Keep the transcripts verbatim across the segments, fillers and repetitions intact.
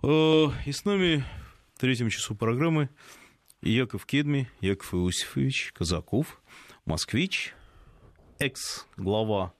И с нами в третьем часу программы Яков Кедми, Яков Иосифович Казаков, москвич, экс-глава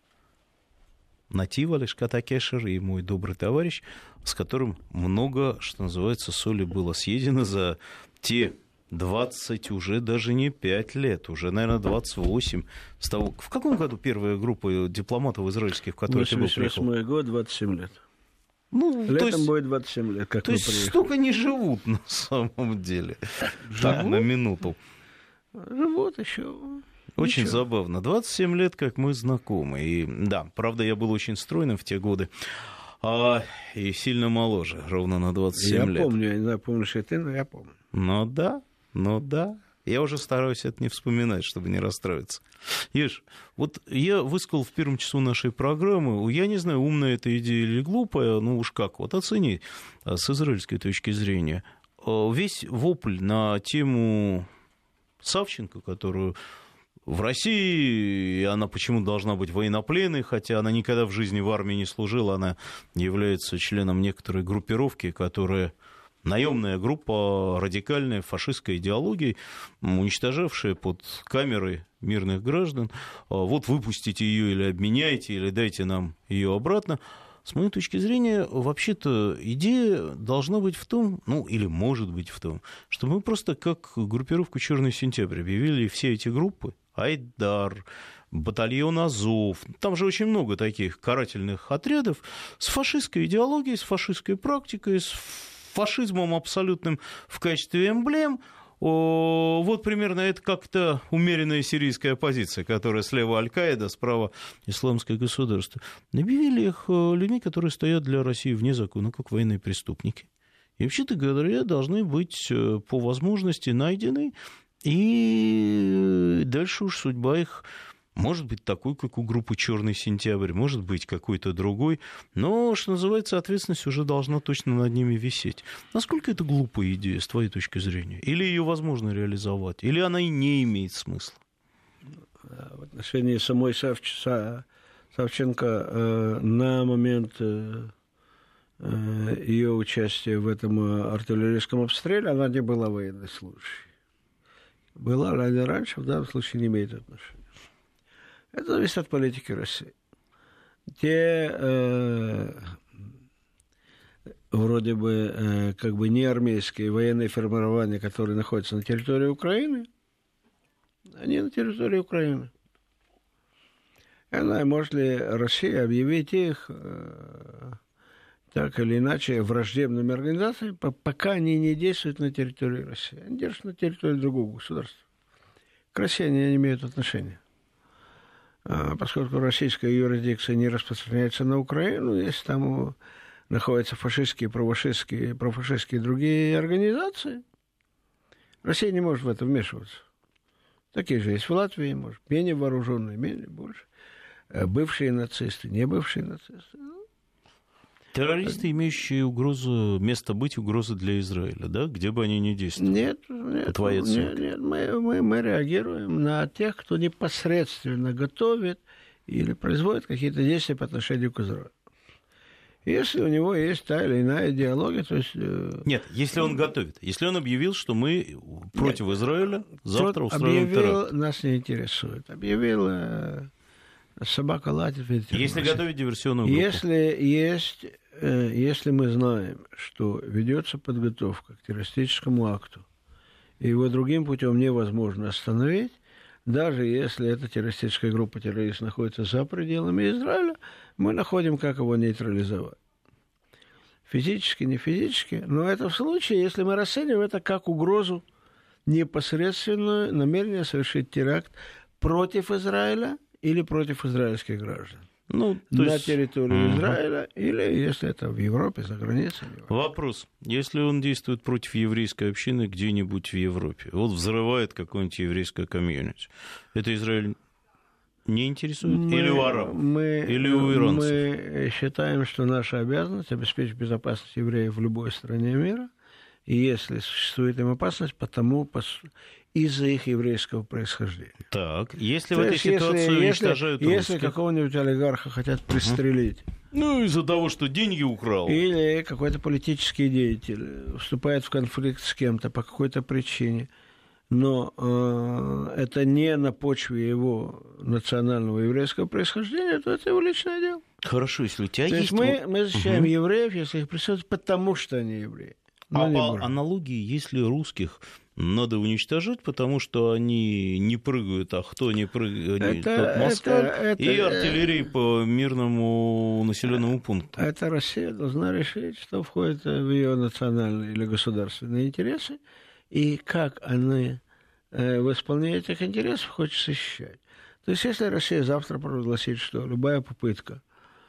Натива Лешката Кешер и мой добрый товарищ, с которым много, что называется, соли было съедено за те двадцать, уже даже не пять лет, уже, наверное, двадцать восемь. С того... В каком году первая группа дипломатов израильских, в которой ты был, приехал? восемьдесят восьмой год, двадцать семь лет. Ну, Летом есть, будет двадцать семь лет, как то мы есть приехали. столько не живут на самом деле. Так, на минуту. Живут еще. Очень Ничего. забавно. двадцать семь лет, как мы знакомы. И да, правда, я был очень стройным в те годы. А, и сильно моложе, ровно на двадцать семь я лет. Я помню, я не знаю, помнишь ли ты, но я помню. Ну да, ну да. Я уже стараюсь это не вспоминать, чтобы не расстроиться. Ешь, вот я высказал в первом часу нашей программы, я не знаю, умная эта идея или глупая, ну уж как, вот оцени с израильской точки зрения. Весь вопль на тему Савченко, которую в России, она почему должна быть военнопленной, хотя она никогда в жизни в армии не служила, она является членом некоторой группировки, которая... Наемная группа радикальной фашистской идеологии, уничтожавшая под камерой мирных граждан. Вот выпустите ее или обменяйте, или дайте нам ее обратно. С моей точки зрения, вообще-то идея должна быть в том, ну или может быть в том, что мы просто как группировку «Черный сентябрь» объявили все эти группы, Айдар, батальон Азов, там же очень много таких карательных отрядов с фашистской идеологией, с фашистской практикой, с фашизмом абсолютным в качестве эмблем. Вот примерно это как-то умеренная сирийская оппозиция, которая слева Аль-Каида, справа Исламское государство. Объявили их людьми, которые стоят для России вне закона, как военные преступники. И вообще-то говоря, должны быть по возможности найдены, и дальше уж судьба их может быть такой, как у группы «Черный сентябрь», может быть какой-то другой, но, что называется, ответственность уже должна точно над ними висеть. Насколько это глупая идея, с твоей точки зрения? Или ее возможно реализовать? Или она и не имеет смысла? В отношении самой Савч... Савченко э, на момент э, ее участия в этом артиллерийском обстреле она не была военнослужащей. Была раньше, в данном случае не имеет отношения. Это зависит от политики России. Те э, вроде бы э, как бы не армейские военные формирования, которые находятся на территории Украины, они на территории Украины. Я знаю, может ли Россия объявить их э, так или иначе враждебными организациями, пока они не действуют на территории России. Они держатся на территории другого государства. К России они не имеют отношения. Поскольку российская юрисдикция не распространяется на Украину, если там находятся фашистские, профашистские, профашистские и другие организации, Россия не может в это вмешиваться. Такие же есть в Латвии, может, менее вооруженные, менее, больше. Бывшие нацисты, не бывшие нацисты. Террористы, имеющие угрозу, место быть угрозой для Израиля, да? Где бы они ни действовали? Нет, нет, нет, нет. Мы, мы, мы реагируем на тех, кто непосредственно готовит или производит какие-то действия по отношению к Израилю. Если у него есть та или иная идеология, то есть... Нет, если он готовит. Если он объявил, что мы против Нет. Израиля, завтра Тот устроим объявил, теракт. Нас не интересует. Объявил... Собака латит. Если готовить диверсионную группу. Если есть... Если мы знаем, что ведется подготовка к террористическому акту, и его другим путем невозможно остановить, даже если эта террористическая группа террористов находится за пределами Израиля, мы находим, как его нейтрализовать. Физически, не физически, но это в случае, если мы расцениваем это как угрозу непосредственную, намерение совершить теракт против Израиля или против израильских граждан. Ну, на есть... территории угу. Израиля, или если это в Европе, за границей. Вопрос. Если он действует против еврейской общины где-нибудь в Европе, вот взрывает какое-нибудь еврейское комьюнити, это Израиль не интересует? Мы, или у арабов? Мы, или у иранцев? Мы считаем, что наша обязанность обеспечить безопасность евреев в любой стране мира, и если существует им опасность, потому из-за их еврейского происхождения. Так, если То в этой ситуации если, уничтожают если, русских... Если какого-нибудь олигарха хотят пристрелить, uh-huh. Ну, из-за того, что деньги украл. Или какой-то политический деятель вступает в конфликт с кем-то по какой-то причине. Но э, это не на почве его национального еврейского происхождения, то это его личное дело. Хорошо, если у тебя то есть... есть мы, мы защищаем угу. евреев, если их преследуют, потому что они евреи. А по аналогии, если русских надо уничтожить, потому что они не прыгают, а кто не прыгает, это, тот москаль, это, это, и артиллерии по мирному населенному пункту. Это Россия должна решить, что входит в ее национальные или государственные интересы, и как они в исполнении этих интересов хочет защищать. То есть, если Россия завтра провозгласит, что любая попытка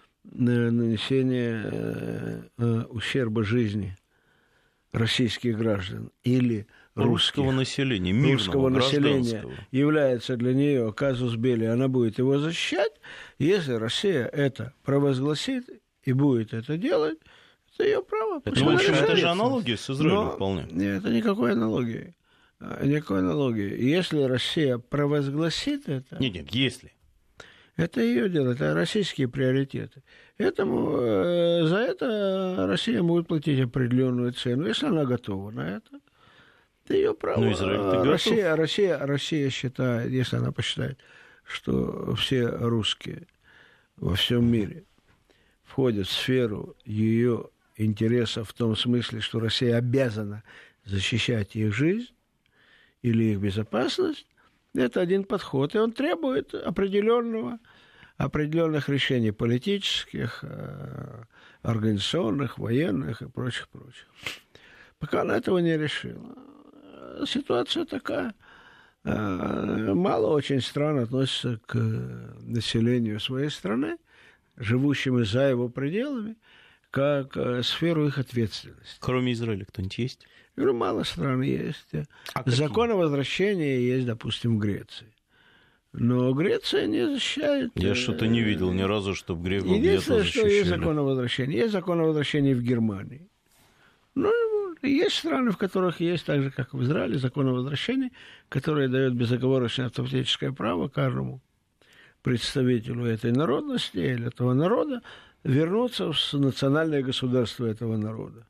нанесения ущерба жизни российских граждан или русского русских, населения, мирного, русского населения является для нее казус белли, она будет его защищать. Если Россия это провозгласит и будет это делать, это ее право. Это, общем, это же аналогия с Израилем. Но вполне. Нет, это никакой аналогии. Никакой аналогии. Если Россия провозгласит это... Нет, нет, если. Это ее дело, это российские приоритеты. Этому, э, за это Россия будет платить определенную цену, если она готова на это. Это ее право. Ну, Израиль, Россия, Россия, Россия считает, если она посчитает, что все русские во всем мире входят в сферу ее интересов в том смысле, что Россия обязана защищать их жизнь или их безопасность, это один подход, и он требует определенного, определенных решений политических, организационных, военных и прочих, прочих. Пока она этого не решила. Ситуация такая. Мало очень стран относятся к населению своей страны, живущим за его пределами, как сферу их ответственности. Кроме Израиля кто-нибудь есть? Я говорю, мало стран есть. А Закон о возвращении есть, допустим, в Греции. Но Греция не защищает... Я что-то не видел ни разу, чтобы греков где-то Единственное, защищали. что есть закон о возвращении. Есть закон о возвращении в Германии. Ну, есть страны, в которых есть, так же, как в Израиле, закон о возвращении, который дает безоговорочное автоматическое право каждому представителю этой народности или этого народа вернуться в национальное государство этого народа.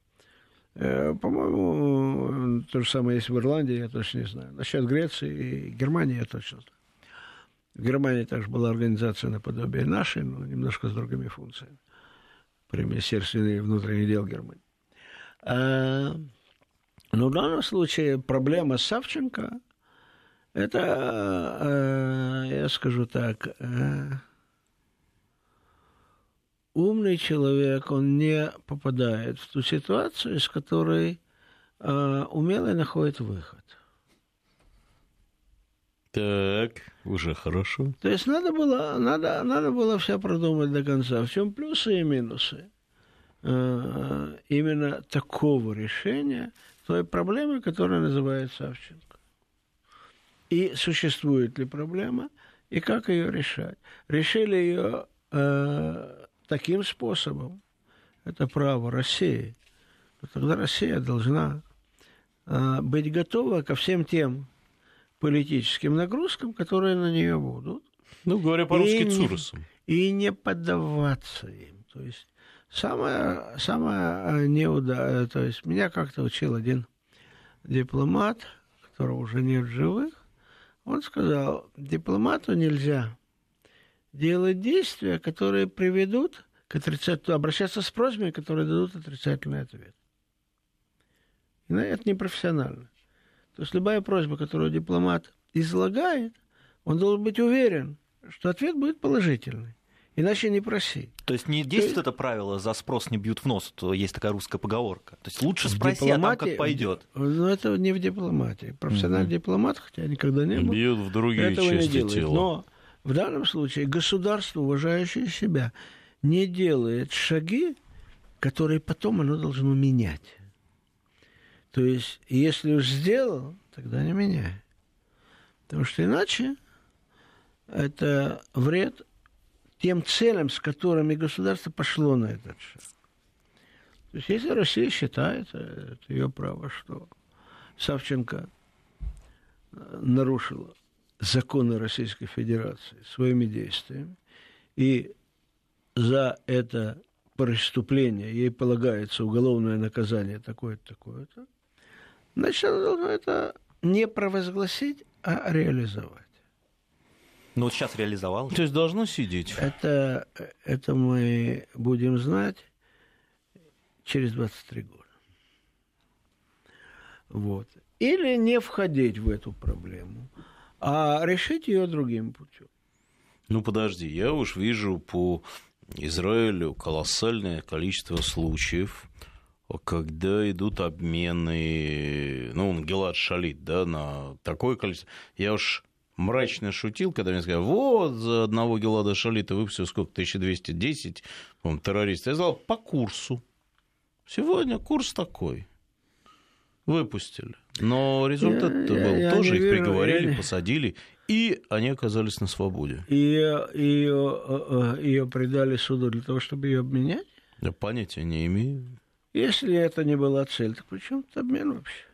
По-моему, то же самое есть в Ирландии, я точно не знаю. Насчет Греции и Германии я точно знаю. В Германии также была организация наподобие нашей, но немножко с другими функциями. При Министерстве внутренних дел Германии. А, но в данном случае проблема Савченко – это, я скажу так, умный человек, он не попадает в ту ситуацию, из которой э, умелый находит выход. Так, уже хорошо. То есть надо было, надо, надо было все продумать до конца. В чем плюсы и минусы э, именно такого решения той проблемы, которая называется Савченко. И существует ли проблема, и как ее решать. Решили ее... Э, таким способом, это право России, то тогда Россия должна э, быть готова ко всем тем политическим нагрузкам, которые на нее будут. Ну, говоря по-русски, цурусом. И не поддаваться им. То есть самое, самое неудачное, то есть меня как-то учил один дипломат, которого уже нет в живых, он сказал, дипломату нельзя делать действия, которые приведут к отрицательному, обращаться с просьбами, которые дадут отрицательный ответ. И это непрофессионально. То есть любая просьба, которую дипломат излагает, он должен быть уверен, что ответ будет положительный. Иначе не проси. То есть не действует есть... это правило «за спрос не бьют в нос», то есть такая русская поговорка. То есть лучше спроси, а там как пойдет. Ну, это не в дипломатии. Профессиональный угу. дипломат, хотя никогда не был, бьют в другие этого части не делает. тела. Но в данном случае государство, уважающее себя, не делает шаги, которые потом оно должно менять. То есть, если уж сделал, тогда не меняй. Потому что иначе это вред тем целям, с которыми государство пошло на этот шаг. То есть, если Россия считает, это ее право, что Савченко нарушила законы Российской Федерации своими действиями и за это преступление ей полагается уголовное наказание такое-то, такое-то, значит, она должна это не провозгласить, а реализовать. Ну, вот сейчас реализовал. То есть должно сидеть. Это, это мы будем знать через двадцать три года. Вот. Или не входить в эту проблему, а решить ее другим путем. Ну, подожди, я уж вижу по Израилю колоссальное количество случаев, когда идут обмены, ну, Гилад Шалит, да, на такое количество. Я уж мрачно шутил, когда мне сказали, вот, за одного Гилада Шалита выпустил сколько, тысяча двести десять, по-моему, террористов. Я сказал, по курсу. Сегодня курс такой. Выпустили. Но результат-то был я тоже, их верю, приговорили, я... посадили, и они оказались на свободе. И ее, ее, ее предали суду для того, чтобы ее обменять? Я понятия не имею. Если это не была цель, то при чем тут обмен вообще?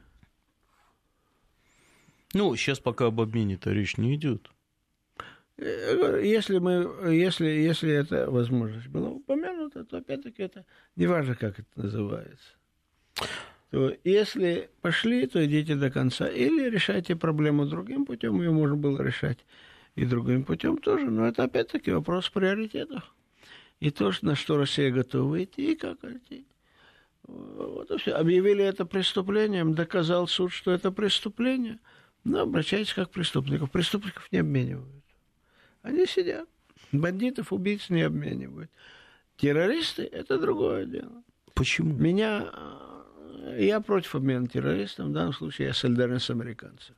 Ну, сейчас пока об обмене-то речь не идет. Если, мы, если, если эта возможность была упомянута, то опять-таки это не важно, как это называется. То если пошли, то идите до конца. Или решайте проблему другим путем. Ее можно было решать и другим путем тоже. Но это опять-таки вопрос приоритетов. И то, на что Россия готова идти, и как идти. Вот и все. Объявили это преступлением, доказал суд, что это преступление. Но обращайтесь как к преступников. Преступников не обменивают. Они сидят. Бандитов, убийц не обменивают. Террористы – это другое дело. Почему? Меня... Я против обмена террористов. В данном случае я солидарен с американцами.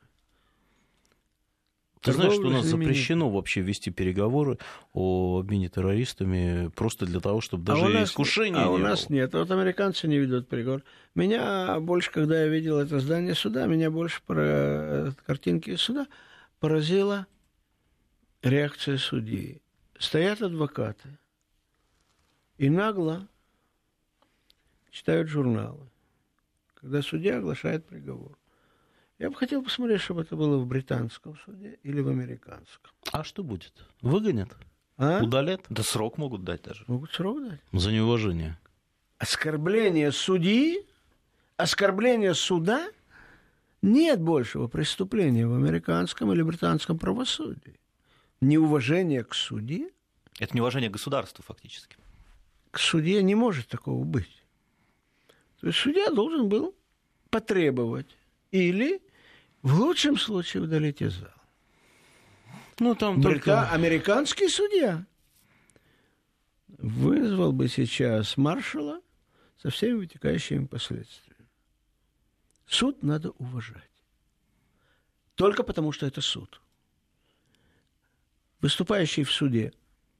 Ты знаешь, что у нас запрещено вообще вести переговоры о обмене террористами просто для того, чтобы даже а искушения а не было. А у нас нет. Вот американцы не ведут переговоры. Меня больше, когда я видел это здание суда, меня больше про картинки из суда поразила реакция судьи. Стоят адвокаты и нагло читают журналы, когда судья оглашает приговор. Я бы хотел посмотреть, чтобы это было в британском суде или в американском. А что будет? Выгонят? А? Удалят? Да срок могут дать даже. Могут срок дать. За неуважение. Оскорбление судьи, оскорбление суда, нет большего преступления в американском или британском правосудии. Неуважение к судье. Это неуважение к государству фактически. К судье не может такого быть. То есть судья должен был потребовать или, в лучшем случае, удалить из зала. Ну, там Брита... только... Американский судья вызвал бы сейчас маршала со всеми вытекающими последствиями. Суд надо уважать. Только потому, что это суд. Выступающий в суде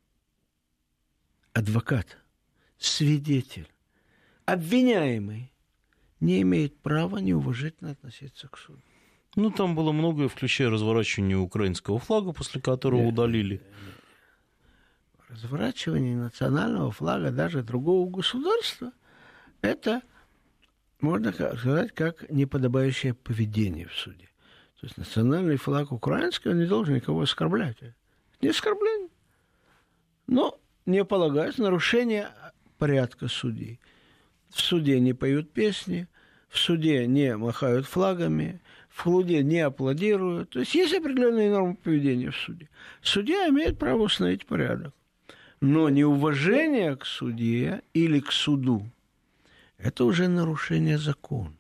адвокат, свидетель, обвиняемый не имеет права неуважительно относиться к суду. Ну, там было многое, включая разворачивание украинского флага, после которого нет, удалили. Разворачивание национального флага даже другого государства, это, можно сказать, как неподобающее поведение в суде. То есть национальный флаг украинский, он не должен никого оскорблять. Не оскорбление. Но не полагается нарушение порядка судей. В суде не поют песни, в суде не махают флагами, в суде не аплодируют. То есть есть определенные нормы поведения в суде. Судья имеет право установить порядок. Но неуважение к судье или к суду – это уже нарушение закона.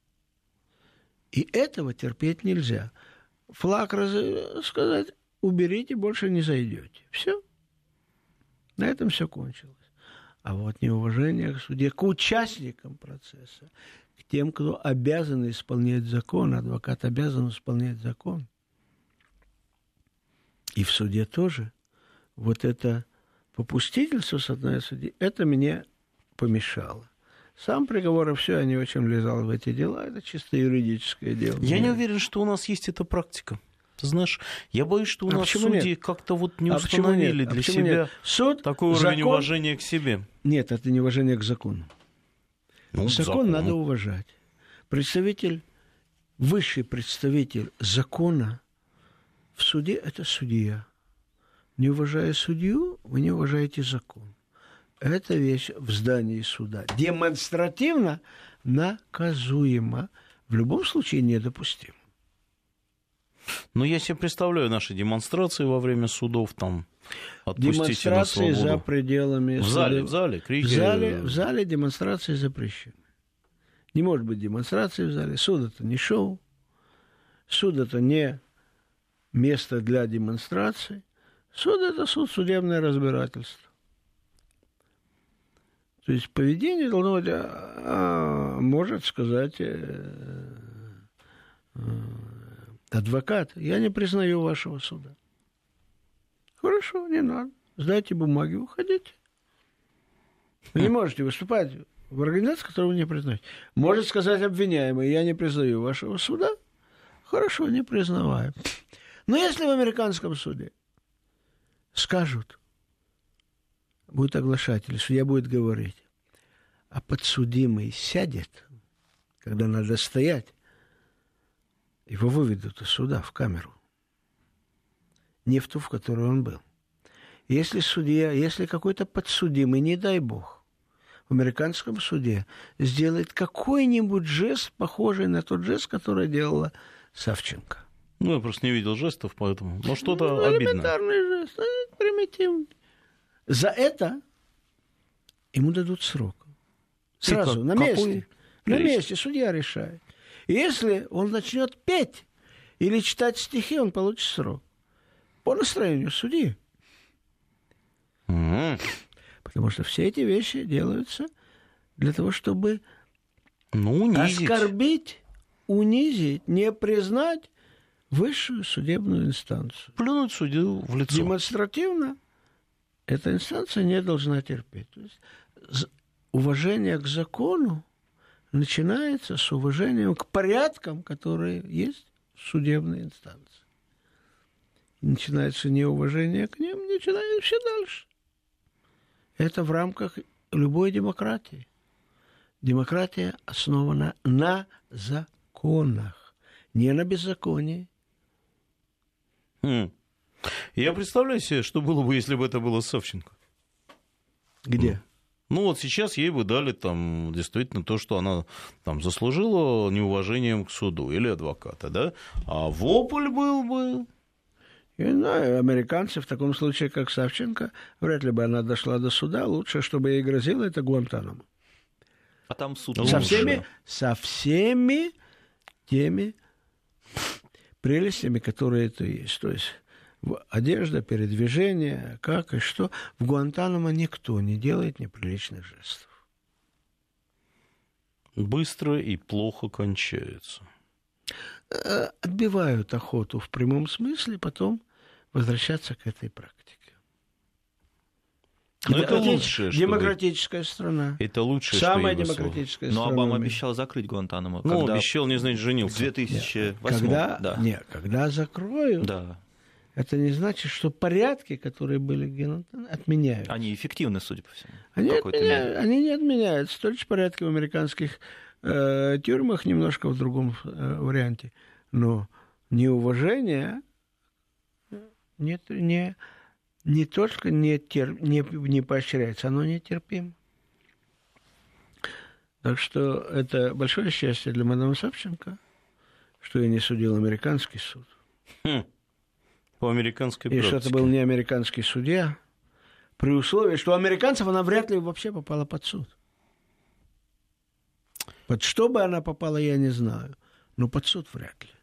И этого терпеть нельзя. Флаг раз... сказать, уберите, больше не зайдете. Все. На этом все кончилось. А вот неуважение к суде, к участникам процесса, к тем, кто обязан исполнять закон, адвокат обязан исполнять закон. И в суде тоже. Вот это попустительство с одной судьи, это мне помешало. Сам приговор и все, я не очень влезал в эти дела, это чисто юридическое дело. Я не уверен, что у нас есть эта практика. Ты знаешь, я боюсь, что у а нас судьи нет? как-то вот не а установили для а себя Суд, такой закон... уровень уважения к себе. Нет, это не уважение к закону. Ну, закон, закон надо уважать. Представитель, высший представитель закона в суде – это судья. Не уважая судью, вы не уважаете закон. эта вещь в здании суда демонстративно наказуема, в любом случае недопустима. Ну, я себе представляю наши демонстрации во время судов, там, отпустите на свободу. Демонстрации за пределами... В зале, в зале, крики... В зале, в зале демонстрации запрещены. Не может быть демонстрации в зале. Суд — это не шоу. Суд — это не место для демонстраций. Суд — это суд, судебное разбирательство. То есть поведение должно быть, а, может сказать э, э, адвокат: я не признаю вашего суда. Хорошо, не надо. Сдайте бумаги, уходите. Вы не можете выступать в организации, которую вы не признаете. Может сказать обвиняемый: я не признаю вашего суда. Хорошо, не признаваем. Но если в американском суде скажут, будет оглашатель, судья будет говорить, а подсудимый сядет, когда надо стоять, его выведут из суда в камеру, не в ту, в которой он был. Если судья, если какой-то подсудимый, не дай бог, в американском суде сделает какой-нибудь жест, похожий на тот жест, который делала Савченко. Ну, я просто не видел жестов, поэтому... Но что-то ну, обидно. Элементарный жест, примитивный. За это ему дадут срок. Сразу, как, на месте. На месте судья решает. И если он начнет петь или читать стихи, он получит срок. По настроению судьи. Mm-hmm. Потому что все эти вещи делаются для того, чтобы ну, унизить. оскорбить, унизить, не признать высшую судебную инстанцию. Плюнуть судью в лицо. Демонстративно эта инстанция не должна терпеть. То есть уважение к закону начинается с уважением к порядкам, которые есть в судебной инстанции. Начинается неуважение к ним, начинается все дальше. Это в рамках любой демократии. Демократия основана на законах, не на беззаконии. Хм. Я представляю себе, что было бы, если бы это было Савченко. Где? Ну, ну вот сейчас ей бы дали там действительно то, что она там заслужила неуважением к суду или адвоката, да? А вопль был бы... Я не знаю, американцы в таком случае, как Савченко, вряд ли бы она дошла до суда. Лучше, чтобы ей грозило, это Гуантанамо. А там суд со всеми, со всеми теми прелестями, которые это есть. То есть одежда, передвижение, как и что. В Гуантанамо никто не делает неприличных жестов. Быстро и плохо кончается. Отбивают охоту в прямом смысле, потом возвращаться к этой практике. Но это лучшее, демократическая чтобы... страна. Это лучшее, самая что демократическая Но страна. Но Обама обещал закрыть Гуантанамо. Ну, когда... обещал, не знаю, женился. В две тысячи восьмом. Когда, да. нет, когда закроют, да. это не значит, что порядки, которые были в Гуантанамо, отменяются. Они эффективны, судя по всему. Они, отменяют, они не отменяются. Только порядки в американских э, тюрьмах немножко в другом э, варианте. Но неуважение не, не, не только не, тер, не, не поощряется, оно нетерпимо. Так что это большое счастье для мадам Савченко, что я не судил американский суд. Хм. По американской и практике. что это был не американский судья, при условии, что у американцев она вряд ли вообще попала под суд. Под что бы она попала, я не знаю, но под суд вряд ли.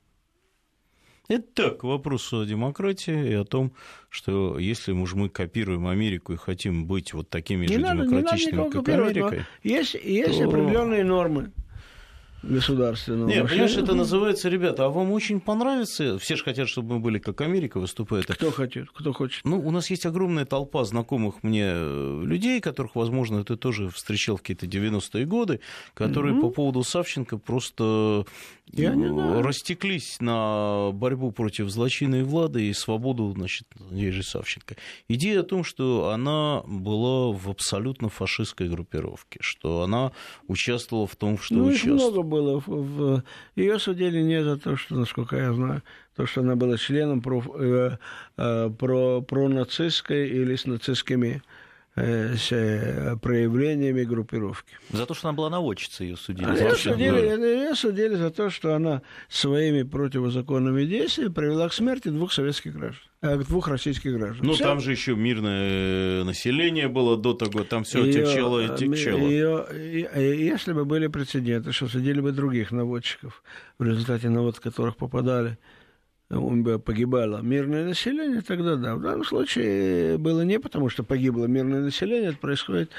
Это так, вопрос о демократии и о том, что если уж мы копируем Америку и хотим быть вот такими не же надо, демократичными, как Америка... Есть, есть то... определенные нормы государственного Нет, мышления. понимаешь, это называется, ребята, а вам очень понравится, все же хотят, чтобы мы были как Америка, выступают. Кто хочет, кто хочет. Ну, у нас есть огромная толпа знакомых мне людей, которых, возможно, ты тоже встречал в какие-то девяностые годы, которые mm-hmm. по поводу Савченко просто растеклись на борьбу против злочинной влады и свободу, значит, ей же Савченко. Идея о том, что она была в абсолютно фашистской группировке, что она участвовала в том, что ну, участвовала. Было. В... Ее судили не за то, что, насколько я знаю, то, что она была членом про, э, э, про, пронацистской или с нацистскими с проявлениями группировки. За то, что она была наводчицей, ее судили. А ее, судили ее судили за то, что она своими противозаконными действиями привела к смерти двух советских граждан, двух российских граждан. Ну, там же еще мирное население было до того, там все текчело и текчело. Ее, если бы были прецеденты, что судили бы других наводчиков, в результате наводок которых попадали, погибало мирное население, тогда да. В данном случае было не потому, что погибло мирное население, это происходит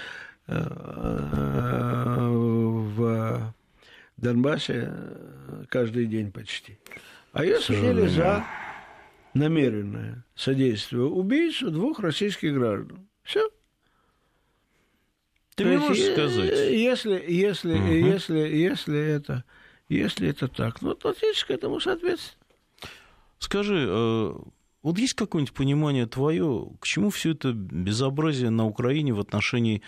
в Донбассе каждый день почти. А ее судили за намеренное содействие убийству двух российских граждан. Все. Ты мне можешь сказать? Если, если, угу. если, если, это, если это так, ну, то ответишь к этому соответственно. Скажи, вот есть какое-нибудь понимание твое, к чему все это безобразие на Украине в отношении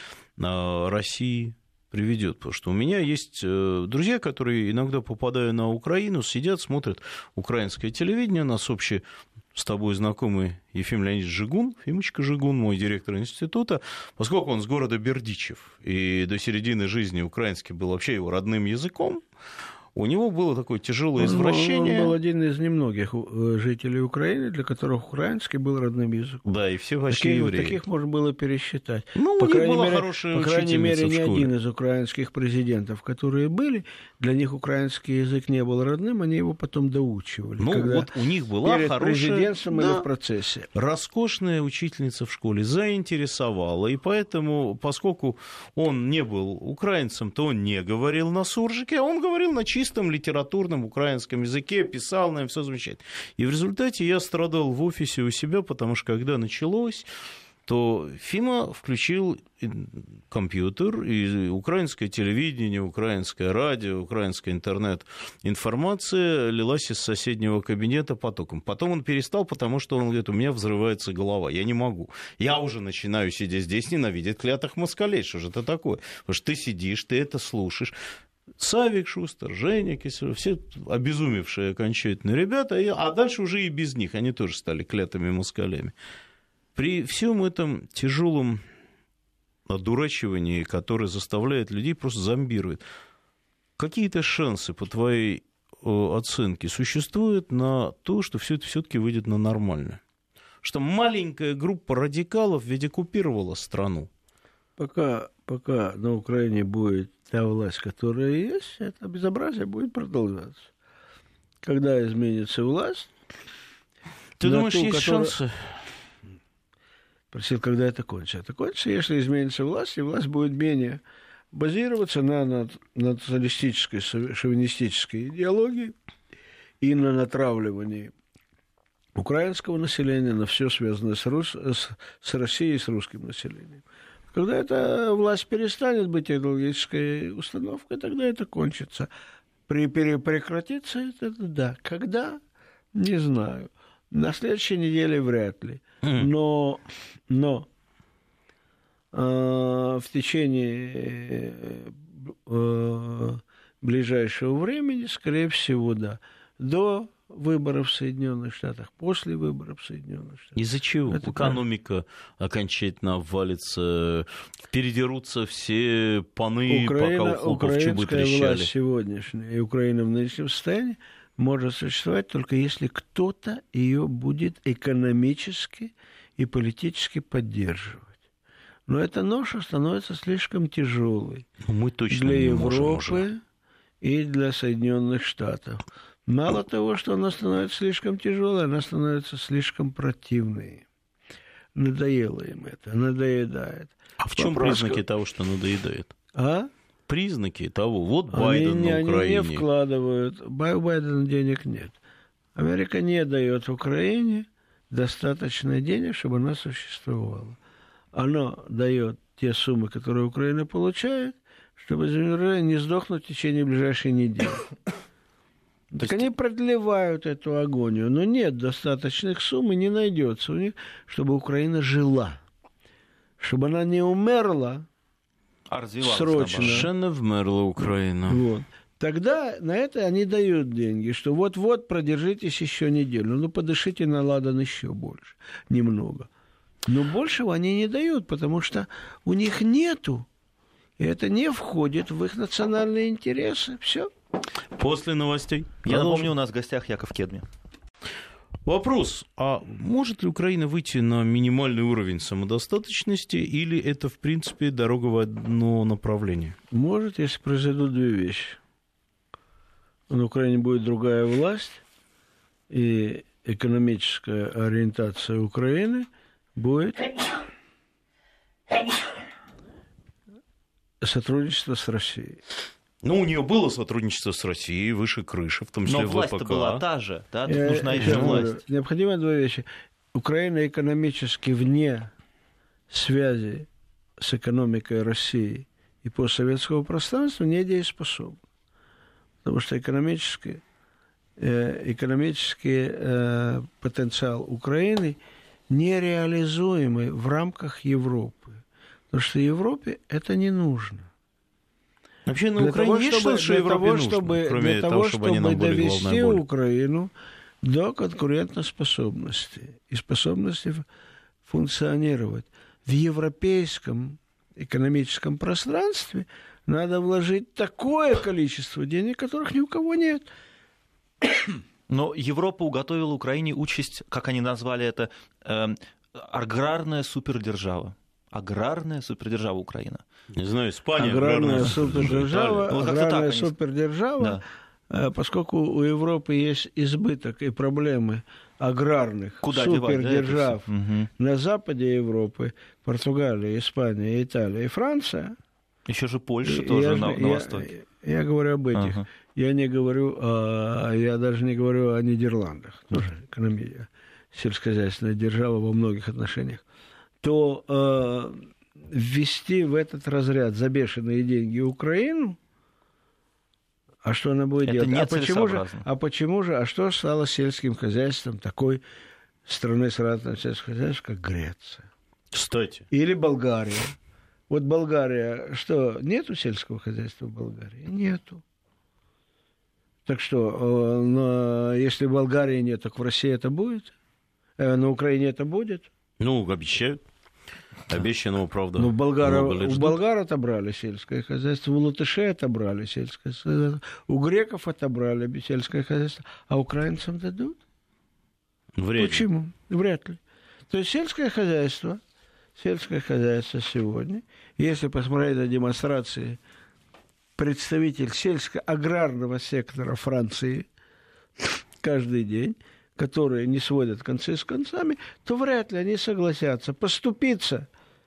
России приведет? Потому что у меня есть друзья, которые, иногда попадая на Украину, сидят, смотрят украинское телевидение, нас общий с тобой знакомый Ефим Леонидович Жигун, Фимочка Жигун, мой директор института, поскольку он с города Бердичев, и до середины жизни украинский был вообще его родным языком, у него было такое тяжелое извращение. Он был один из немногих жителей Украины, для которых украинский был родным языком. Да, и все вообще евреи. Таких можно было пересчитать. Ну, по у них была мере, хорошая По крайней мере, ни школе. один из украинских президентов, которые были, для них украинский язык не был родным, они его потом доучивали. Ну, вот у них была перед хорошая... президентством да, или в процессе. Роскошная учительница в школе заинтересовала, и поэтому, поскольку он не был украинцем, то он не говорил на суржике, а он говорил на чистом литературном украинском языке, писал на нем, все замечательно. И в результате я страдал в офисе у себя, потому что когда началось, то Фима включил компьютер, и украинское телевидение, украинское радио, украинская интернет-информация лилась из соседнего кабинета потоком. Потом он перестал, потому что он говорит, у меня взрывается голова, я не могу. Я уже начинаю, сидя здесь, ненавидеть клятых москалей, что же это такое? Потому что ты сидишь, ты это слушаешь. Савик Шустер, Женя Киселев, все обезумевшие окончательно ребята, а дальше уже и без них, они тоже стали клятыми москалями. При всем этом тяжелом одурачивании, которое заставляет людей просто зомбировать, какие-то шансы, по твоей оценке, существуют на то, что все это все-таки выйдет на нормально? Что маленькая группа радикалов ведь оккупировала страну. Пока, пока на Украине будет та власть, которая есть, это безобразие будет продолжаться. Когда изменится власть... Ты думаешь, ту, есть которая... шансы? Просил, когда это кончится. Это кончится, если изменится власть, и власть будет менее базироваться на националистической, шовинистической идеологии и на натравливании украинского населения на все связанное с, Рус... с Россией и с русским населением. Когда эта власть перестанет быть идеологической установкой, тогда это кончится. При прекратится это, да. Когда? Не знаю. На следующей неделе вряд ли. Но, но э, в течение э, ближайшего времени, скорее всего, да, до выборов в Соединенных Штатах, после выборов в Соединенных Штатах. Из-за чего? Это экономика так окончательно обвалится, передерутся все паны, Украина, пока у Хлопча будет трещали. Украинская власть сегодняшняя и Украина в нынешнем состоянии может существовать только если кто-то ее будет экономически и политически поддерживать. Но эта ноша становится слишком тяжелой Мы точно для не Европы можем и для Соединенных Штатов. Мало того, что она становится слишком тяжелой, она становится слишком противной. Надоело им это, надоедает. А в чем Вопрос... признаки того, что надоедает? А? Признаки того. Вот Байден они, на Украине. Они не вкладывают. У Байдена денег нет. Америка не дает Украине достаточно денег, чтобы она существовала. Она дает те суммы, которые Украина получает, чтобы не сдохнуть в течение ближайшей недели. Так есть... они продлевают эту агонию, но нет достаточных сумм и не найдется у них, чтобы Украина жила. Чтобы она не умерла, а срочно. Совершенно вмерла Украина. Вот. Тогда на это они дают деньги, что вот-вот продержитесь еще неделю, ну подышите на ладан еще больше, немного. Но большего они не дают, потому что у них нету. И это не входит в их национальные интересы. Все. После новостей. Я напомню, у нас в гостях Яков Кедми. Вопрос, а может ли Украина выйти на минимальный уровень самодостаточности, или это, в принципе, дорога в одно направление? Может, если произойдут две вещи. На Украине будет другая власть, и экономическая ориентация Украины будет сотрудничество с Россией. Ну, у нее было сотрудничество с Россией выше крыши, в том числе но в власть-то ВПК. была та же, да? Тут Я, нужна я еще говорю, власть. Необходимо две вещи. Украина экономически вне связи с экономикой России и постсоветского пространства недееспособна. Потому что экономически, э, экономический э, потенциал Украины нереализуемый в рамках Европы. Потому что Европе это не нужно. Вообще на для Украине того, есть чтобы, что-то, что для Европе того, нужно, чтобы, кроме для того, того, чтобы они нам были довести головная боль? Украину до конкурентоспособности и способности функционировать в европейском экономическом пространстве, надо вложить такое количество денег, которых ни у кого нет. Но Европа уготовила Украине участь, как они назвали это, э, аграрная супердержава. Аграрная супердержава Украина. Не знаю, Испания. Аграрная, аграрная супердержава, ну, аграрная так, супердержава, да. Поскольку у Европы есть избыток и проблемы аграрных Куда супердержав девать, да, угу. на западе Европы, Португалия, Испания, Италия и Франция. Еще же Польша и, тоже я, на, я, на востоке. Я, я говорю об этих. Ага. Я не говорю, о, я даже не говорю о Нидерландах, тоже экономия, сельскохозяйственная держава во многих отношениях. То э, ввести в этот разряд за бешеные деньги Украину, а что она будет это делать? А почему, же, а почему же, а что стало сельским хозяйством такой страны с развитым сельским хозяйством, как Греция? Кстати. Или Болгария. Вот Болгария, что, нету сельского хозяйства в Болгарии? Нету. Так что, э, если в Болгарии нет, так в России это будет? Э, на Украине это будет? Ну, обещают. Обещанного, правда. Ну, болгара, у болгар отобрали сельское хозяйство, у латышей отобрали сельское хозяйство, у греков отобрали сельское хозяйство, а украинцам дадут? Вряд Почему? ли. Вряд ли. То есть сельское хозяйство, сельское хозяйство сегодня, если посмотреть на демонстрации, представитель сельско-аграрного сектора Франции каждый день, которые не сводят концы с концами, то вряд ли они согласятся поступиться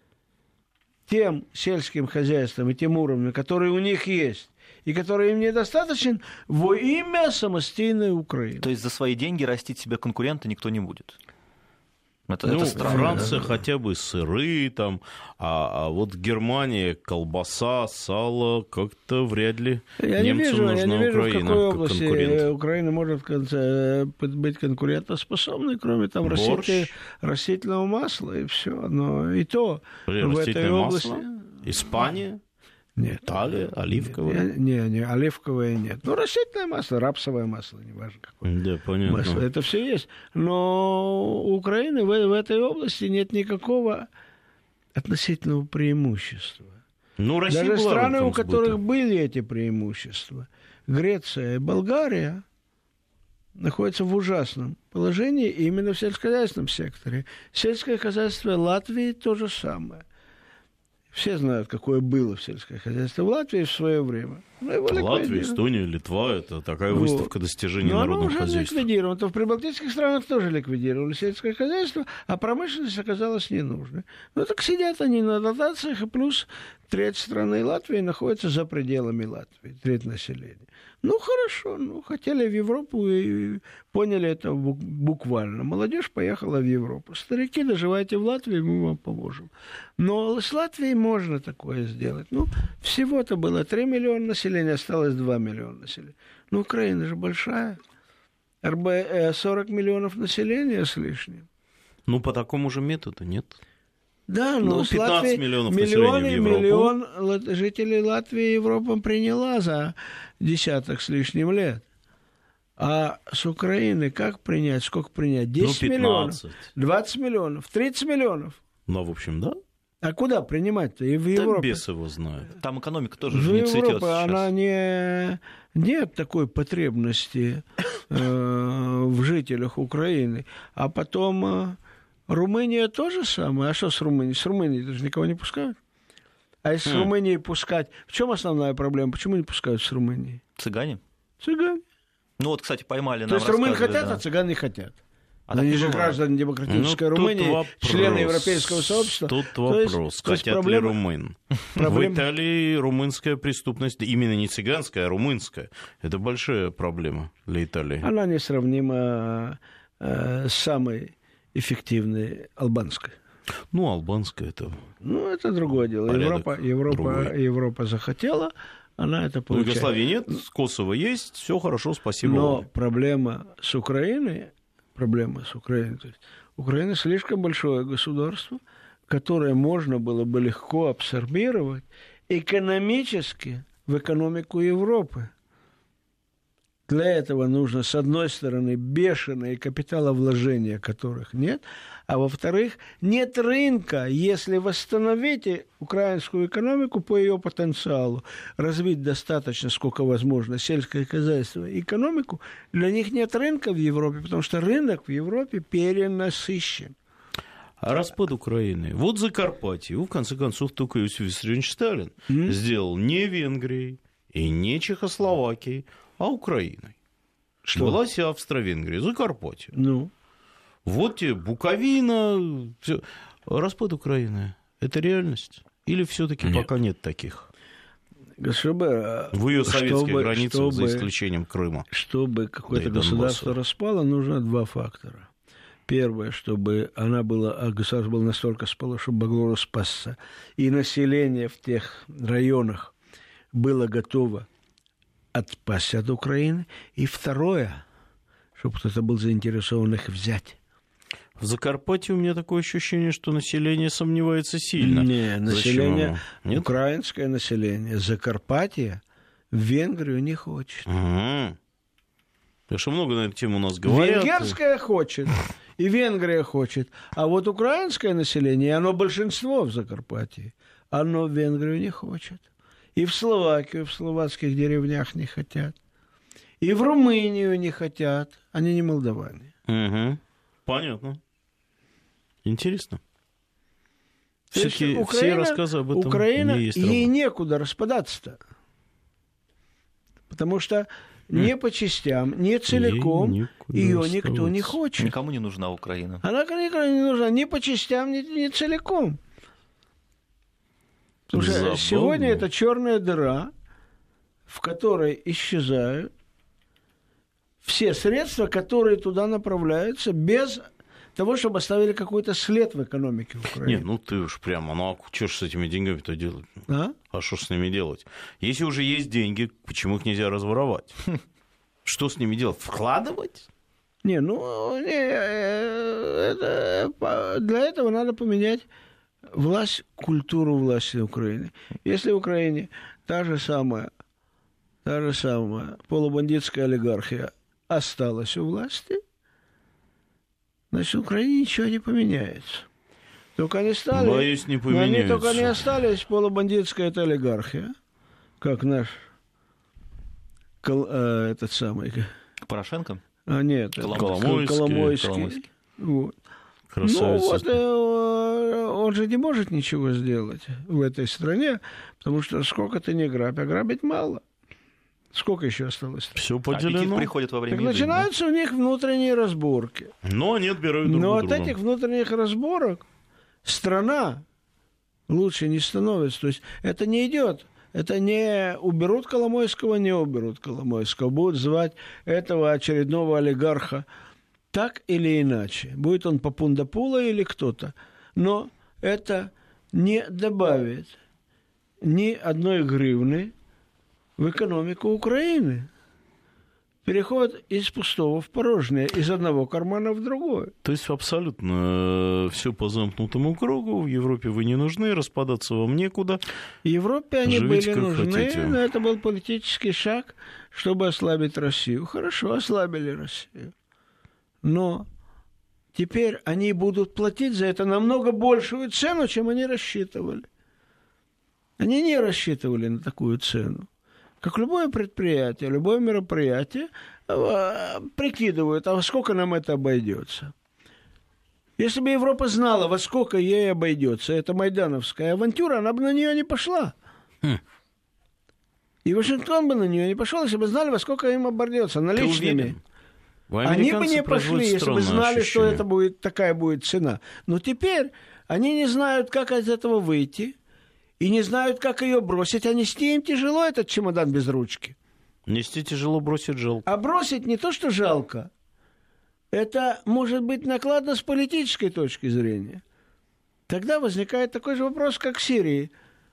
тем сельским хозяйством и тем уровнем, который у них есть, и который им недостаточен во имя самостийной Украины. То есть за свои деньги растить себе конкурента никто не будет? Это, ну, это странно. Франция да? хотя бы сыры, там, а, а вот Германия колбаса, сало, как-то вряд ли я немцам не вижу, нужна я не вижу, Украина, в какой как области конкурент. Украина может быть конкурентоспособной, кроме там раститель, растительного масла и все. Но и то Блин, в этой области... масло? Испания? Нет. Италия? Оливковое? Нет, не, не, оливковое нет. Ну, растительное масло, рапсовое масло, неважно какое. Да, понятно. Масло, это все есть. Но у Украины в, в этой области нет никакого относительного преимущества. Ну, Россия Даже была страны, у сбыта. которых были эти преимущества, Греция и Болгария, находятся в ужасном положении именно в сельскохозяйственном секторе. Сельское хозяйство Латвии то же самое. Все знают, какое было в сельское хозяйство в Латвии в свое время. Ну, Латвия, Эстония, Литва – это такая вот выставка достижений Но народного оно уже хозяйства. ликвидировано. То в прибалтийских странах тоже ликвидировали сельское хозяйство, а промышленность оказалась ненужной. Ну так сидят они на дотациях, и плюс треть страны Латвии находится за пределами Латвии, треть населения. Ну, хорошо, ну, хотели в Европу и поняли это буквально. Молодежь поехала в Европу. Старики, доживайте в Латвии, мы вам поможем. Но с Латвией можно такое сделать. Ну, всего-то было три миллиона населения, осталось два миллиона населения. Ну, Украина же большая. сорок миллионов населения с лишним. Ну, по такому же методу, нет? Да, но ну, с Латвии миллионов миллион, населения в Европу. Миллион жителей Латвии Европа приняла за десяток с лишним лет. А с Украины как принять? Сколько принять? десять ну, миллионов? двадцать миллионов? тридцать миллионов? Ну, в общем, да. А куда принимать-то? И в Да Европе. бес его знает. Там экономика тоже В же не цветет Европе сейчас. она не... Нет такой потребности э, в жителях Украины. А потом э, Румыния тоже самое. А что с Румынией? С Румынией даже никого не пускают. А если Хм. с Румынией пускать... В чем основная проблема? Почему не пускают с Румынией? Цыгане? Цыгане. Ну вот, кстати, поймали. То нам есть румыны рассказывали, хотят, да. а цыгане не хотят. А Но так они не же бывает. граждане демократической Ну, тут Румынии, вопрос. члены европейского сообщества. Тут То есть- вопрос, то есть хотят проблема- ли румын. проблема- В Италии румынская преступность, именно не цыганская, а румынская. Это большая проблема для Италии. Она несравнима э, с самой эффективной албанской. Ну, албанская это... Ну, это другое дело. Порядок Европа, Европа, другой. Европа захотела, она это Ну, получает. Югославии нет, Косово есть, все хорошо, спасибо Но вам. проблема с Украиной, проблема с Украиной, то есть Украина слишком большое государство, которое можно было бы легко абсорбировать экономически в экономику Европы. Для этого нужно, с одной стороны, бешеные капиталовложения, которых нет, а во-вторых, нет рынка. Если восстановить украинскую экономику по ее потенциалу, развить достаточно, сколько возможно, сельское хозяйство и экономику, для них нет рынка в Европе, потому что рынок в Европе перенасыщен. А распад Украины. Вот Закарпатье, в конце концов, только Иосиф Виссарионович Сталин М? сделал не Венгрией и не Чехословакией, а Украиной. Что? Была вся Австро-Венгрия, Закарпатье. Ну, Вот тебе Буковина. Всё. Распад Украины – это реальность? Или все-таки пока нет таких? чтобы, В ее советских чтобы- границах, за чтобы- исключением Крыма. чтобы какое-то Да и государство Донбасса. распало, нужно два фактора. Первое, чтобы она была, а государство было настолько спало, чтобы могло распасться. И население в тех районах было готово отпасть от Украины. И второе, чтобы кто-то был заинтересован их взять. В Закарпатье у меня такое ощущение, что население сомневается сильно. Не, Зачем население, оно? Нет? украинское население, Закарпатье в Венгрию не хочет. Угу. Потому что много на эту тему у нас говорят. Венгерское хочет, и Венгрия хочет. А вот украинское население, оно большинство в Закарпатье, оно в Венгрию не хочет. И в Словакию, в словацких деревнях не хотят. И в Румынию не хотят. Они не молдаване. Угу. Понятно. Интересно. То есть Все-таки все Украина- рассказы об этом Украина, не есть ей работа. некуда распадаться-то. Потому что не по частям, не целиком Ей некуда ее никто не оставаться. хочет. Никому не нужна Украина. Она никогда не нужна ни по частям, ни, ни целиком. Потому что Забавно. сегодня это черная дыра, в которой исчезают все средства, которые туда направляются, без того, чтобы оставили какой-то след в экономике Украины. Не, ну ты уж прямо, ну а что ж с этими деньгами-то делать? А? А что ж с ними делать? Если уже есть деньги, почему их нельзя разворовать? Что с ними делать? Вкладывать? Не, ну, не, э, это, по- для этого надо поменять власть, культуру власти Украины. Если в Украине та же самая, та же самая полубандитская олигархия осталась у власти, значит, в Украине ничего не поменяется. Только они стали... Боюсь, не но они поменяется. только не остались полубандитская эта олигархия, как наш кол- э, этот самый... Порошенко? А, нет, Коломойский. Коломойский. Коломойский. Вот. Красавица. Ну, вот, э, он же не может ничего сделать в этой стране, потому что сколько ты не грабь, а грабить мало. Сколько еще осталось? Все Аппетит поделено. приходит во время Так еды, начинаются у них внутренние разборки. Но они отбирают друг Но у от друга. этих внутренних разборок страна лучше не становится. То есть это не идет. Это не уберут Коломойского, не уберут Коломойского. Будут звать этого очередного олигарха так или иначе. Будет он Папундапула или кто-то. Но это не добавит ни одной гривны в экономику Украины. Переход из пустого в порожнее, из одного кармана в другой. То есть абсолютно все по замкнутому кругу. В Европе вы не нужны, распадаться вам некуда. Европе они Живите, были как нужны, хотите. но это был политический шаг, чтобы ослабить Россию. Хорошо, ослабили Россию. Но теперь они будут платить за это намного большую цену, чем они рассчитывали. Они не рассчитывали на такую цену. Как любое предприятие, любое мероприятие прикидывают, а во сколько нам это обойдется. Если бы Европа знала, во сколько ей обойдется эта майдановская авантюра, она бы на нее не пошла. Хм. И Вашингтон бы на нее не пошел, если бы знали, во сколько им обойдется наличными. Они бы не пошли, если бы знали, ощущение. Что это будет, такая будет цена. Но теперь они не знают, как из этого выйти, и не знают, как ее бросить. А нести им тяжело этот чемодан без ручки. Нести тяжело, бросить жалко. А бросить не то, что жалко. Это может быть накладно с политической точки зрения. Тогда возникает такой же вопрос, как в Сирии.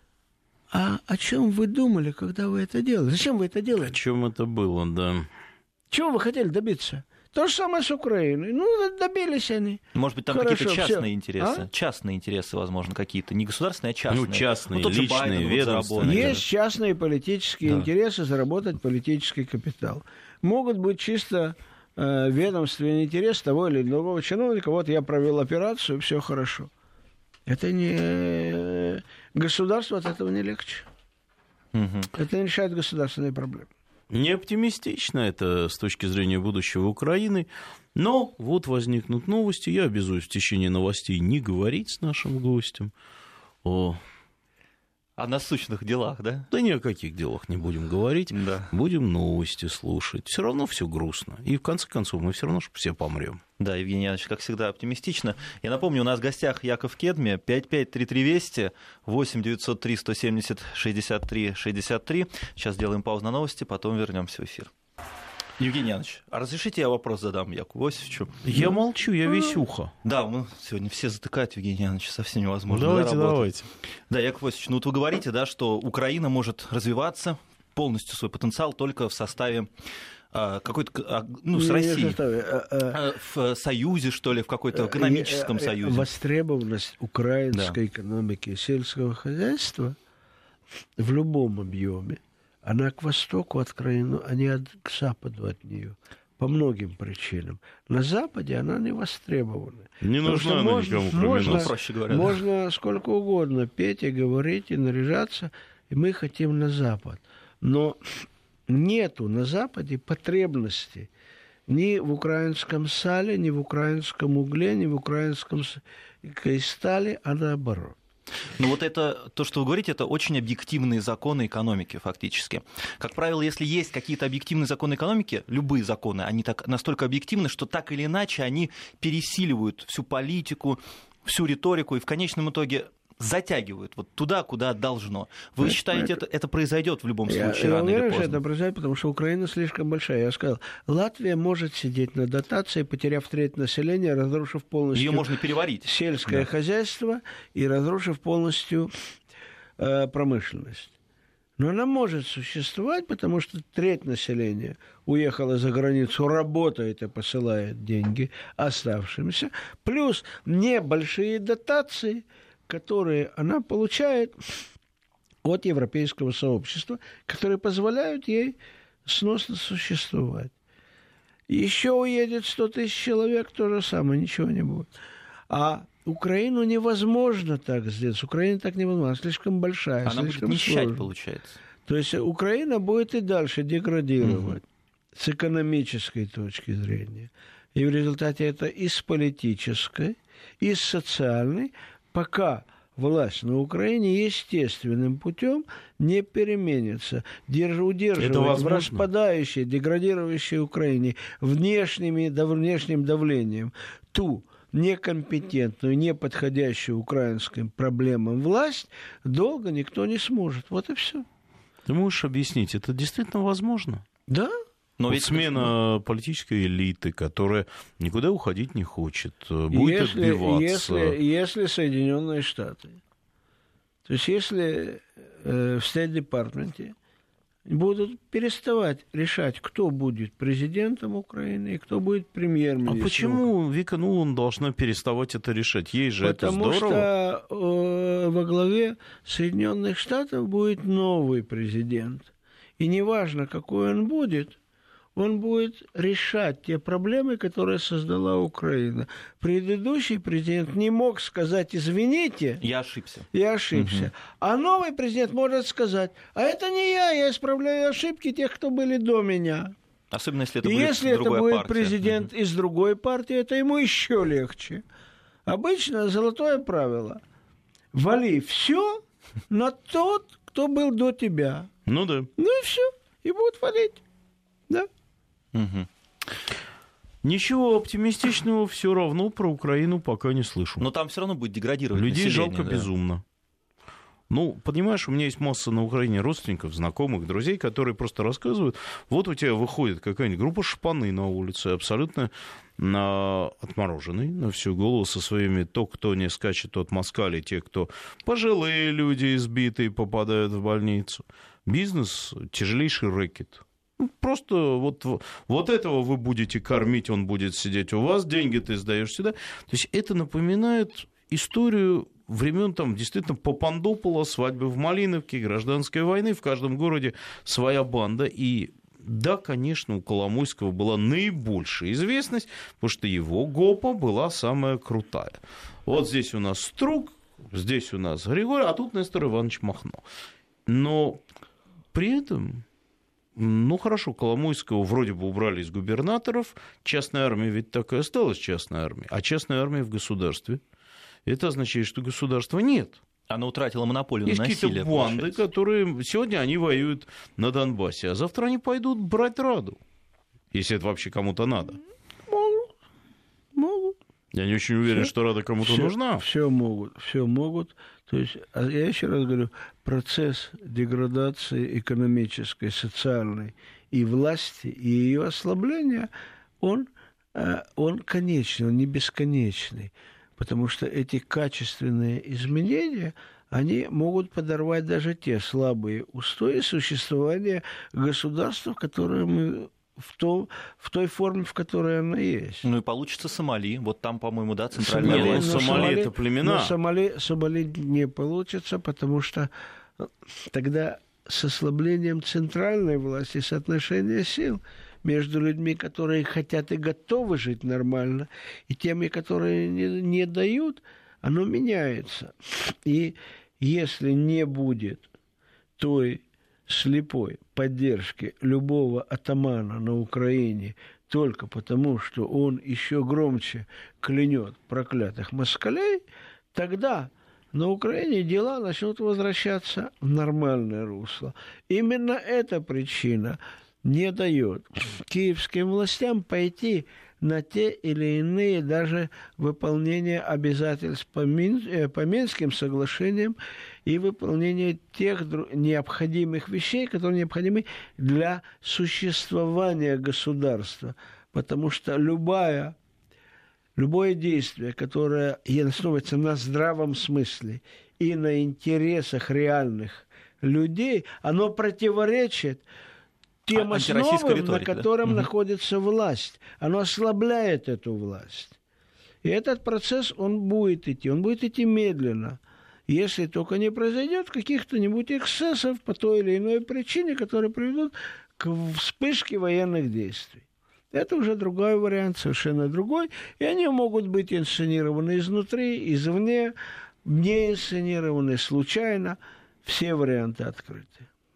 А о чем вы думали, когда вы это делали? Зачем вы это делали? О чем это было, да. Чего вы хотели добиться? То же самое с Украиной. Ну, добились они. Может быть, там Хорошо, какие-то частные все. интересы. А? Частные интересы, возможно, какие-то. Не государственные, а частные. Ну, частные, ну, личные, ведомственные. Есть да. частные политические да. интересы, заработать политический капитал. Могут быть чисто э, ведомственный интерес того или другого чиновника. Вот я провел операцию, все хорошо. Это не... Государство от этого не легче. Угу. Это не решает государственные проблемы. Не оптимистично это с точки зрения будущего Украины, но вот возникнут новости. Я обязуюсь в течение новостей не говорить с нашим гостем о... О насущных делах, да? Да ни о каких делах не будем говорить. Да. Будем новости слушать. Все равно все грустно. И в конце концов мы все равно все помрем. Да, Евгений Янович, как всегда, оптимистично. Я напомню, у нас в гостях Яков Кедми, пять пять три три Вести, восемь девятьсот три сто семьдесят шестьдесят три шестьдесят три. Сейчас сделаем паузу на новости, потом вернемся в эфир. Евгений Янович, а разрешите я вопрос задам Якову Иосифовичу? Я молчу, я весь ухо. Да, мы сегодня все затыкают Евгения Яновича, совсем невозможно. Давайте, давайте. Да, Яков Иосифович, ну вот вы говорите, да, что Украина может развиваться, полностью свой потенциал только в составе а, какой-то, ну, с Россией. Составе, а, а, в союзе, что ли, в какой-то экономическом союзе. Востребованность украинской да. экономики и сельского хозяйства в любом объеме, она к востоку от Украины, а не от, к западу от нее. По многим причинам. На Западе она не востребована. Не нужна она можно, никому, кроме можно, нас. Проще говоря, можно да. сколько угодно петь и говорить, и наряжаться, и мы хотим на Запад. Но нету на Западе потребности ни в украинском сале, ни в украинском угле, ни в украинском стали, а наоборот. Ну вот это, то, что вы говорите, это очень объективные законы экономики фактически. Как правило, если есть какие-то объективные законы экономики, любые законы, они так, настолько объективны, что так или иначе они пересиливают всю политику, всю риторику и в конечном итоге затягивают вот туда, куда должно. Вы это, считаете, это, это произойдет в любом случае я, рано я уверен, или поздно? Что это произойдет, потому что Украина слишком большая. Я сказал, Латвия может сидеть на дотации, потеряв треть населения, разрушив полностью... Ее можно переварить. Сельское да. хозяйство и разрушив полностью э, промышленность. Но она может существовать, потому что треть населения уехала за границу, работает и посылает деньги оставшимся, плюс небольшие дотации, которые она получает от европейского сообщества, которые позволяют ей сносно существовать. Еще уедет сто тысяч человек, то же самое, ничего не будет. А Украину невозможно так сделать. Украина так невозможно, она слишком большая, она слишком будет нищать, сложная. Получается. То есть Украина будет и дальше деградировать угу. с экономической точки зрения. И в результате это и с политической, и с социальной, пока власть на Украине естественным путем не переменится, удерживает в распадающей, деградирующей Украине внешними, внешним давлением ту некомпетентную, неподходящую украинским проблемам власть, долго никто не сможет. Вот и все. Ты можешь объяснить, это действительно возможно? Да. Но вот ведь смена политической элиты, которая никуда уходить не хочет, будет если, отбиваться. Если, если Соединенные Штаты, то есть если э, в Стейт-департменте будут переставать решать, кто будет президентом Украины и кто будет премьер-министром. А почему Вика Нуланд должна переставать это решать? Ей же Потому это здорово. Потому что э, во главе Соединенных Штатов будет новый президент. И неважно, какой он будет, он будет решать те проблемы, которые создала Украина. Предыдущий президент не мог сказать «извините». Я ошибся. Я ошибся. Угу. А новый президент может сказать, а это не я, я исправляю ошибки тех, кто были до меня. Особенно если это И будет если другая это будет партия. президент угу. из другой партии, это ему еще легче. Обычно золотое правило. Вали все на тот, кто был до тебя. Ну да. Ну и все. И будут валить. Да. Угу. Ничего оптимистичного все равно про Украину пока не слышу. Но там все равно будет деградировать людей население. жалко да. безумно. Ну, понимаешь, у меня есть масса на Украине родственников, знакомых, друзей, которые просто рассказывают, вот у тебя выходит какая-нибудь группа шпаны на улице, абсолютно на... отмороженный на всю голову со своими, то, кто не скачет, тот москали, те, кто пожилые люди избитые, попадают в больницу. Бизнес — тяжелейший рэкет. Просто вот, вот этого вы будете кормить, он будет сидеть у вас, деньги ты сдаешь сюда. То есть это напоминает историю времен там действительно Папандопола, свадьбы в Малиновке, гражданской войны. В каждом городе своя банда. И да, конечно, у Коломойского была наибольшая известность, потому что его ГОПа была самая крутая. Вот здесь у нас Струк, здесь у нас Григорий, а тут Нестор Иванович Махно. Но при этом... Ну, хорошо, Коломойского вроде бы убрали из губернаторов. Частная армия ведь так и осталась частной армией. А частная армия в государстве. Это означает, что государства нет. Она утратила монополию есть на насилие. Есть какие-то банды, получается. которые... Сегодня они воюют на Донбассе, а завтра они пойдут брать Раду. Если это вообще кому-то надо. Могут. Могут. Я не очень уверен, все, что Рада кому-то все, нужна. Все могут. Все могут. То есть, я еще раз говорю, процесс деградации экономической, социальной и власти, и ее ослабления, он, он конечный, он не бесконечный. Потому что эти качественные изменения, они могут подорвать даже те слабые устои существования государства, которые мы... В, том, в той форме, в которой она есть. Ну и получится Сомали. Вот там, по-моему, да, центральная Сомали, власть. ну, Сомали, Сомали это племена. Но Сомали, Сомали не получится, потому что тогда с ослаблением центральной власти соотношение сил между людьми, которые хотят и готовы жить нормально, и теми, которые не, не дают, оно меняется. И если не будет той слепой поддержки любого атамана на Украине только потому, что он еще громче клянет проклятых москалей, тогда на Украине дела начнут возвращаться в нормальное русло. Именно эта причина не дает киевским властям пойти на те или иные даже выполнения обязательств по, Мин, по Минским соглашениям и выполнение тех необходимых вещей, которые необходимы для существования государства. Потому что любая, любое действие, которое основывается на здравом смысле и на интересах реальных людей, оно противоречит тем основам, на котором да? находится власть. Оно ослабляет эту власть. И этот процесс, он будет идти. Он будет идти медленно, если только не произойдет каких-то-нибудь эксцессов по той или иной причине, которые приведут к вспышке военных действий. Это уже другой вариант, совершенно другой. И они могут быть инсценированы изнутри, извне, не инсценированы случайно. Все варианты открыты.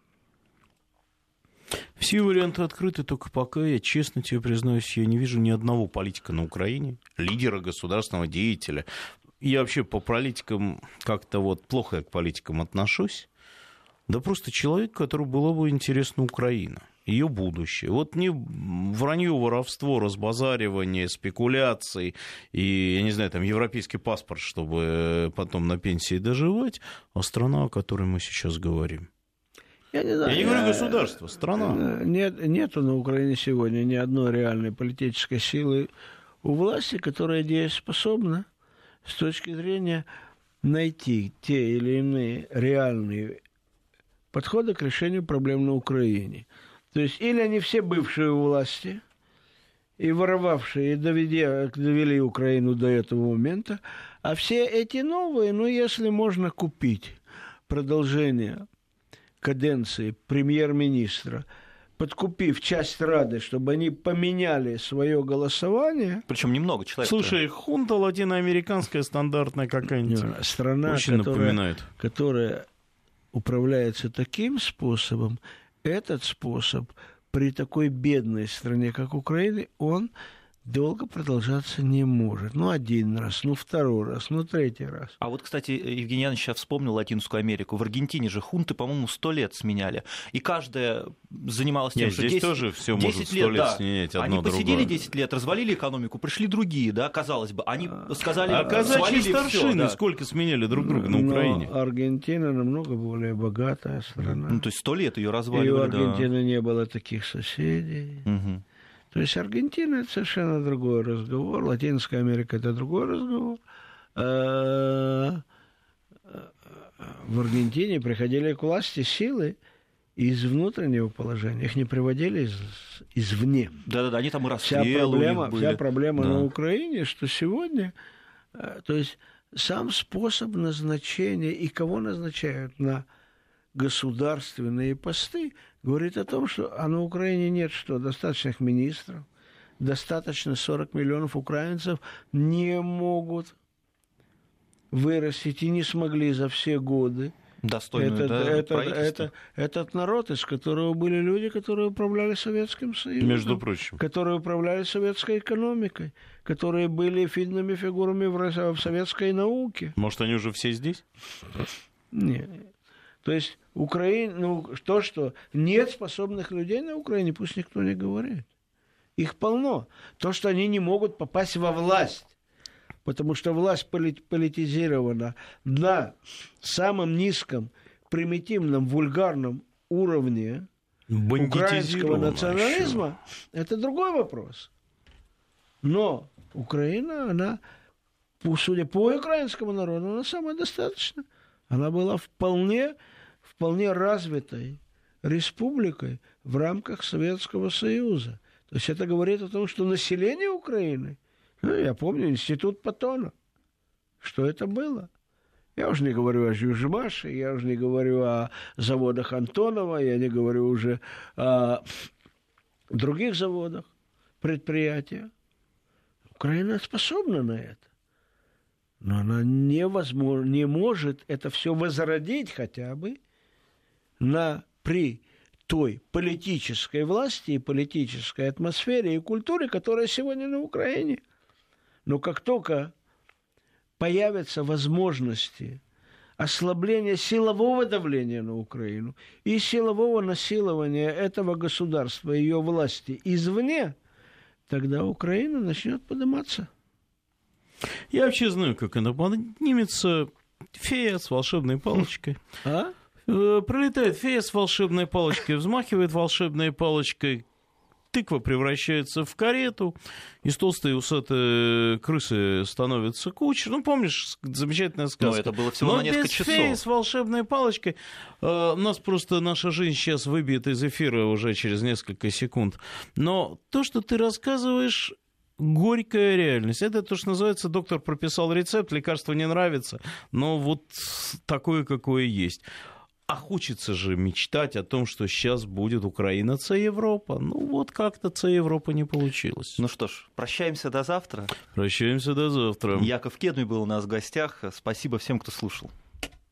Все варианты открыты, только пока, я честно тебе признаюсь, я не вижу ни одного политика на Украине, лидера, государственного деятеля. Я вообще по политикам как-то вот плохо я к политикам отношусь. Да просто человек, которому была бы интересна Украина, ее будущее. Вот не вранье, воровство, разбазаривание, спекуляции и, я не знаю, там европейский паспорт, чтобы потом на пенсии доживать, а страна, о которой мы сейчас говорим. Я не, знаю, я не говорю государство, страна. Нет, нету на Украине сегодня ни одной реальной политической силы у власти, которая дееспособна с точки зрения найти те или иные реальные подходы к решению проблем на Украине. То есть или они все бывшие у власти и воровавшие, и довели, довели Украину до этого момента, а все эти новые, ну, если можно купить продолжение каденции премьер-министра подкупив часть Рады, чтобы они поменяли свое голосование. Причем немного человек. Слушай, хунта латиноамериканская стандартная какая-нибудь. Страна, очень которая, напоминает. которая управляется таким способом, этот способ при такой бедной стране, как Украина, он долго продолжаться не может. Ну, один раз, ну, второй раз, ну, третий раз. А вот, кстати, Евгений Янович сейчас вспомнил Латинскую Америку. В Аргентине же хунты, по-моему, сто лет сменяли. И каждая занималась тем, Нет, что здесь десять, тоже все может десять сто лет, лет да. сменять одно Они посидели другое. десять лет, развалили экономику, пришли другие, да, казалось бы. Они сказали, А казачьи свалили старшины всё, да. сколько сменяли друг друга на Но Украине? Аргентина намного более богатая страна. Ну, то есть сто лет ее И у разваливали, Аргентины не было таких соседей. да. Угу. То есть Аргентина – это совершенно другой разговор, Латинская Америка – это другой разговор. В Аргентине приходили к власти силы из внутреннего положения, их не приводили из, извне. Да-да-да, они там и Вся расстрелы проблема, у них были. вся проблема Да. на Украине, что сегодня, то есть сам способ назначения и кого назначают на государственные посты, говорит о том, что а на Украине нет что, достаточных министров, достаточно сорок миллионов украинцев не могут вырастить и не смогли за все годы. Достойную, Этот, да, это, правительство. это, этот народ, из которого были люди, которые управляли Советским Союзом, Между прочим. которые управляли советской экономикой, которые были видными фигурами в, Рос- в советской науке. Может, они уже все здесь? Нет. То есть Украина, ну, то, что нет способных людей на Украине, пусть никто не говорит. Их полно. То, что они не могут попасть во власть, потому что власть политизирована на самом низком, примитивном, вульгарном уровне украинского национализма, еще. Это другой вопрос. Но Украина, она, судя по украинскому народу, она самая достаточная. Она была вполне, вполне развитой республикой в рамках Советского Союза. То есть это говорит о том, что население Украины, ну, я помню институт Паттона, что это было. Я уже не говорю о Жюжмаше, я уже не говорю о заводах Антонова, я не говорю уже о других заводах, предприятиях. Украина способна на это. Но она невозможно, не может это все возродить хотя бы на, при той политической власти и политической атмосфере и культуре, которая сегодня на Украине. Но как только появятся возможности ослабления силового давления на Украину и силового насилования этого государства и ее власти извне, тогда Украина начнет подниматься. Я вообще знаю, как она поднимется. Фея с волшебной палочкой. А? Пролетает фея с волшебной палочкой, взмахивает волшебной палочкой, тыква превращается в карету, из толстой усатой крысы становится куча. Ну, помнишь, замечательная сказка. Но это было всего Но на несколько без часов. феи с волшебной палочкой. У нас просто наша жизнь сейчас выбьет из эфира уже через несколько секунд. Но то, что ты рассказываешь... Горькая реальность. Это то, что называется, доктор прописал рецепт, лекарство не нравится, но вот такое, какое есть. А хочется же мечтать о том, что сейчас будет Украина Ц-Европа. Ну вот как-то Ц-Европа не получилось. Ну что ж, прощаемся до завтра. Прощаемся до завтра. Яков Кедми был у нас в гостях. Спасибо всем, кто слушал.